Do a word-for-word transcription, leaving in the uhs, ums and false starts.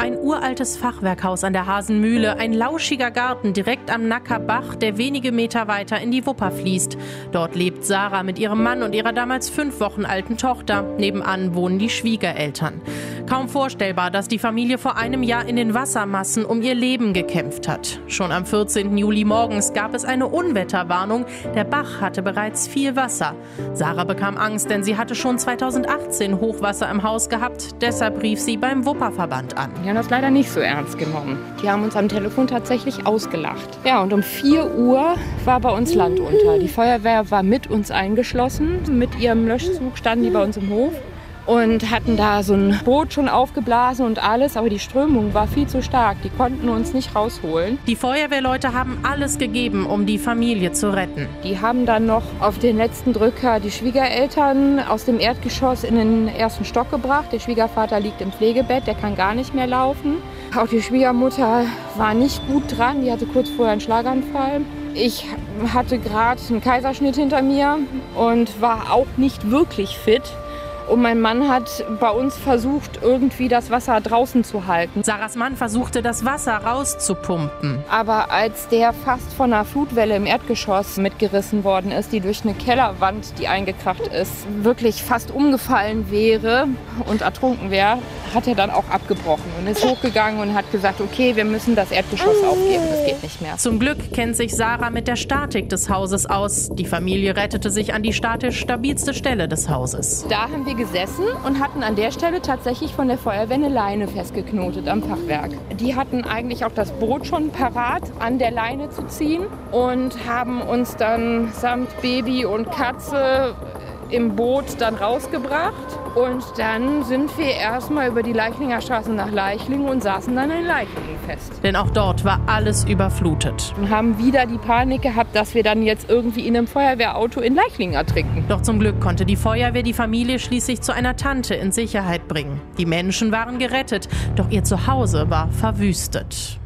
Ein uraltes Fachwerkhaus an der Hasenmühle, ein lauschiger Garten direkt am Nacker Bach, der wenige Meter weiter in die Wupper fließt. Dort lebt Sarah mit ihrem Mann und ihrer damals fünf Wochen alten Tochter. Nebenan wohnen die Schwiegereltern. Kaum vorstellbar, dass die Familie vor einem Jahr in den Wassermassen um ihr Leben gekämpft hat. Schon am vierzehnten Juli morgens gab es eine Unwetterwarnung. Der Bach hatte bereits viel Wasser. Sarah bekam Angst, denn sie hatte schon zweitausendachtzehn Hochwasser im Haus gehabt. Deshalb rief sie beim Wupperverband an. Die haben das leider nicht so ernst genommen. Die haben uns am Telefon tatsächlich ausgelacht. Ja, und um vier Uhr war bei uns Land unter. Die Feuerwehr war mit uns eingeschlossen. Mit ihrem Löschzug standen die bei uns im Hof und hatten da so ein Boot schon aufgeblasen und alles. Aber die Strömung war viel zu stark. Die konnten uns nicht rausholen. Die Feuerwehrleute haben alles gegeben, um die Familie zu retten. Die haben dann noch auf den letzten Drücker die Schwiegereltern aus dem Erdgeschoss in den ersten Stock gebracht. Der Schwiegervater liegt im Pflegebett, der kann gar nicht mehr laufen. Auch die Schwiegermutter war nicht gut dran, die hatte kurz vorher einen Schlaganfall. Ich hatte gerade einen Kaiserschnitt hinter mir und war auch nicht wirklich fit. Und mein Mann hat bei uns versucht, irgendwie das Wasser draußen zu halten. Sarahs Mann versuchte, das Wasser rauszupumpen. Aber als der fast von einer Flutwelle im Erdgeschoss mitgerissen worden ist, die durch eine Kellerwand, die eingekracht ist, wirklich fast umgefallen wäre und ertrunken wäre, hat er dann auch abgebrochen und ist hochgegangen und hat gesagt, okay, wir müssen das Erdgeschoss aufgeben, das geht nicht mehr. Zum Glück kennt sich Sarah mit der Statik des Hauses aus. Die Familie rettete sich an die statisch stabilste Stelle des Hauses. Da haben wir gesessen und hatten an der Stelle tatsächlich von der Feuerwehr eine Leine festgeknotet am Fachwerk. Die hatten eigentlich auch das Boot schon parat, an der Leine zu ziehen und haben uns dann samt Baby und Katze im Boot dann rausgebracht. Und dann sind wir erstmal über die Leichlinger Straße nach Leichlingen und saßen dann in Leichlingen fest. Denn auch dort war alles überflutet. Und haben wieder die Panik gehabt, dass wir dann jetzt irgendwie in einem Feuerwehrauto in Leichlingen ertrinken. Doch zum Glück konnte die Feuerwehr die Familie schließlich zu einer Tante in Sicherheit bringen. Die Menschen waren gerettet, doch ihr Zuhause war verwüstet.